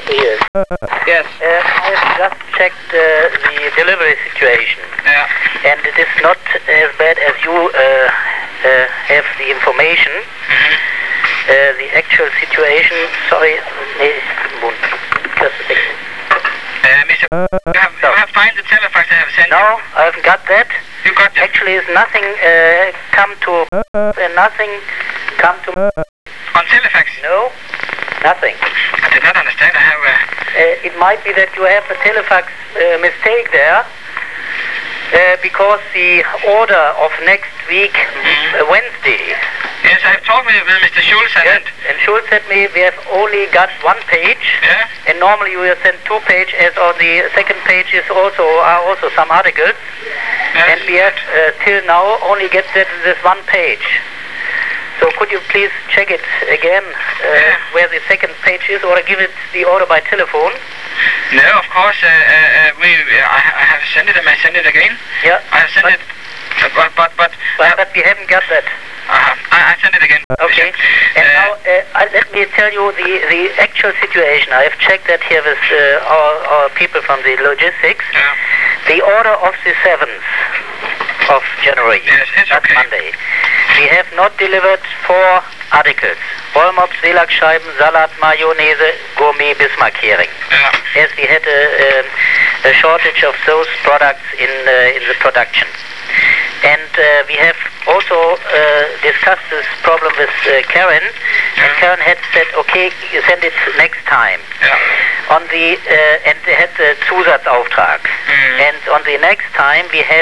Yes. Yes. I have just checked the delivery situation. Yeah. And it is not as bad as you have the information. The actual situation, sorry, just a second. Mr. You have find the telefax I have sent No, you? I haven't got that. You got it? Actually, it's nothing come to and nothing come to. On telefax? No, nothing. I did not understand. I have it might be that you have a telefax mistake there, because the order of next week, Wednesday. Yes, I've talked with Mr. Schulz Yes, and Schulz said me we have only got one page, Yeah. and normally we have sent 2 pages, as on the second page are also some articles, Yes. and we have till now only get this 1 page. So could you please check it again where the second page is, or give it the order by telephone? No, of course. I have sent it. I may send it again. Yeah. I have sent it, but we haven't got that. I send it again. Okay. And now let me tell you the actual situation. I have checked that here with our people from the logistics. Yeah. The order of the 7th of January. Yes, it's that's okay. Monday. We have not delivered 4 articles. Rollmops, Seelachsscheiben, Salat, Mayonnaise, Gourmet, Bismarck-Hering. Yeah. As we had a shortage of those products in the production. And we have also discussed this problem with Karen, and Karen had said, okay, you send it next time. Yeah. On the and they had the Zusatzauftrag. And on the next time we had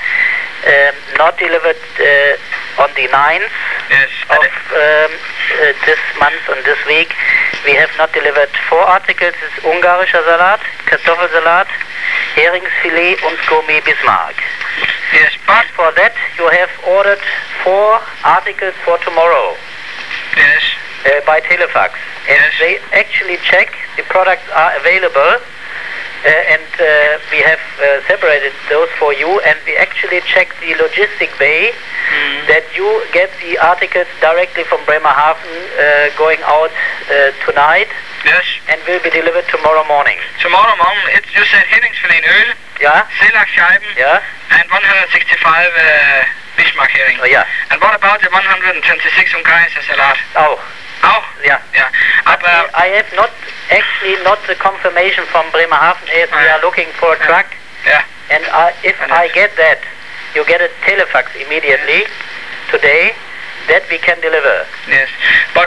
not delivered on the 9th Yes. of this month, on this week. We have not delivered 4 articles. It's ungarischer Salat, Kartoffelsalat, Heringsfilet und Gourmet Bismarck. Yes, but For that, you have ordered 4 articles for tomorrow yes. by telefax. And Yes. they actually check the products are available, and we have separated those for you, and we actually check the logistic bay that you get the articles directly from Bremerhaven going out tonight Yes. and will be delivered tomorrow morning. Tomorrow morning, you said Heringsfilet in Øl, Yeah? Seelachsscheiben, Yeah? and 165 Bismarck-Hering. Oh, yeah. And what about the 126 Ungarischer Salat? Oh, Oh, yeah. yeah. I have not the confirmation from Bremerhaven as we are looking for a truck. Yeah. And if I get that, you get a telefax immediately today that we can deliver. Yes, but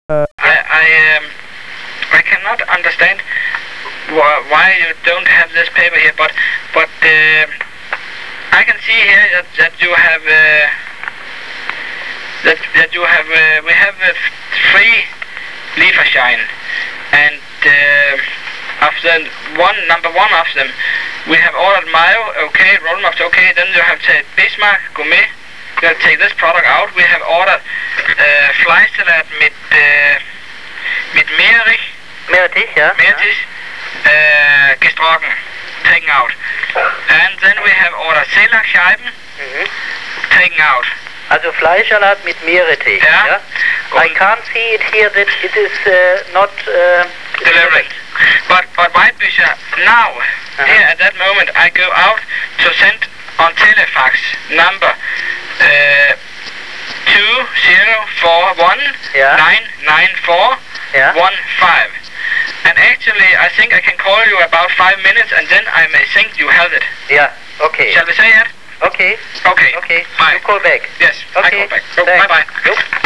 I cannot understand why you don't have this paper here. But I can see here that you have we have 3 Lieferschein, and of the number one of them, we have ordered Mayo, okay, Rollmops, okay, then you have said Bismarck, Gourmet, you have to take this product out. We have ordered Fleischsalat mit Meerrettich, yeah? Meerrettich, gestrocken, taken out. And then we have ordered Seelachsscheiben, taken out. Also Fleischsalat mit Meerrettich. Yeah. Yeah? I can't see it here that it is not Delivered. But Whitebusher, now, here at that moment, I go out to send on telefax number 2041-994-15. And actually, I think I can call you about 5 minutes, and then I may think you have it. Yeah, okay. Shall we say that? Okay. Okay. Okay. Bye. You call back. Yes, I Okay. call back. Oh, Thanks. bye-bye. Yep.